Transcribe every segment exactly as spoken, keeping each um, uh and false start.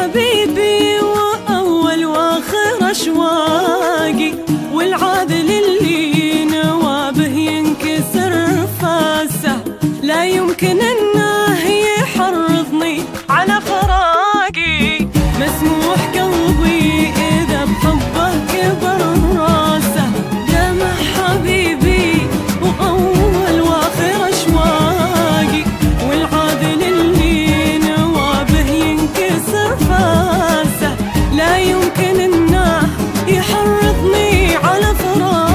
حبيبي وأول وآخر أشواقي، والعاذل اللي نوابه ينكسر فاسه، لا يمكن انه يحرضني على فراقي. مسموح قلبي إذا بحبه كبر راسه، دمع حبيبي وأول وآخر أشواقي، والعاذل اللي نوابه ينكسر فاسه، لا يمكن انه يحرضني على فراقي.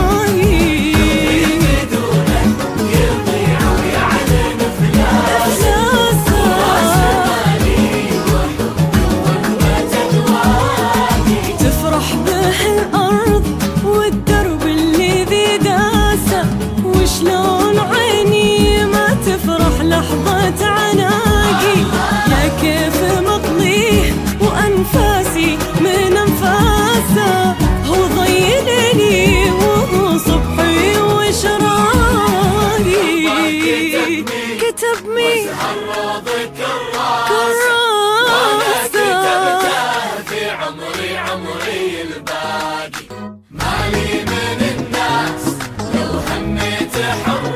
تفرح به الأرض والدرب اللي ذي داسه، وشلون عيني ما تفرح لحظة عناقي. يا كيف مقضيه وأنفاسي من أنفاسه، هو ضي ليلي وهو صبحي وشراقي. كتبني كراسة في عمري عمري الباقي، مالي من الناس لو هميت حر